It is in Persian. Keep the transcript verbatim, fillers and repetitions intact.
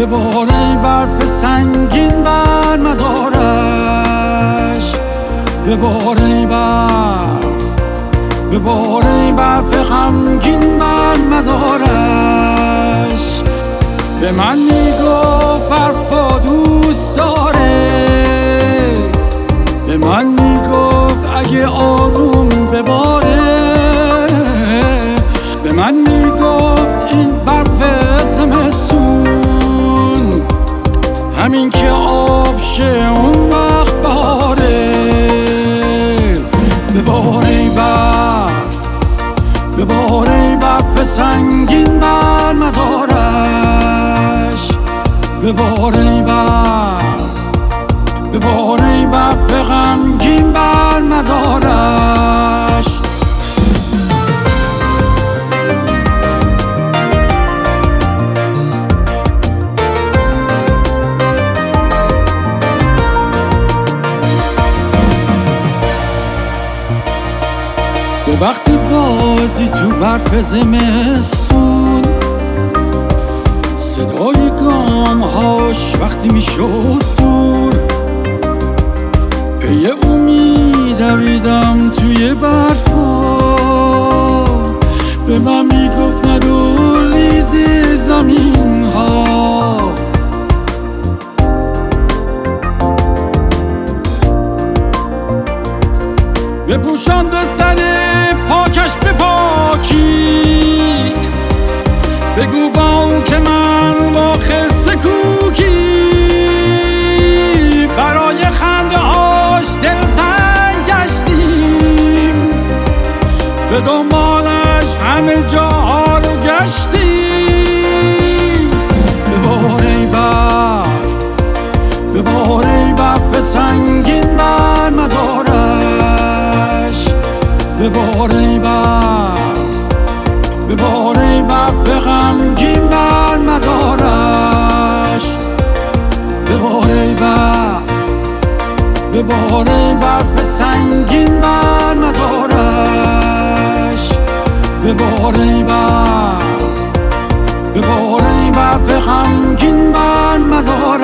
ببار ای برف سنگین بر مزارش، ببار ای برف، ببار ای برف غمگین بر مزارش. به من میگفت برفا دوست داره، به من میگفت اگه آروم بباره، به من میگفت این برف زمستون همین که آب شه اون وقت بهاره. ببار ای برف، ببار ای برف سنگین بر مزارش، ببار ای برف، ببار ای برف غمگین بر مزارش. به وقت بازی تو برف زمستون، صدای گامهاش وقتی میشد دور، پی او میدویدم توی برفا، به من میگفت ندو لیز زمین ها. بپوشان به سر پاکش به پاکی، بگو با اون که من با خرس کوکی برای خنده هاش دلتنگ گشتیم، به دنبالش همه جاها رو گشتیم. ببار ای برف، ببار ای برف سنگین بر مزارش، ببار ای برف، ببار ای برف غمگین بر مزارش، ببار ای برف، ببار ای برف سنگین بر مزارش، ببار ای برف، ببار ای برف غمگین بر مزارش.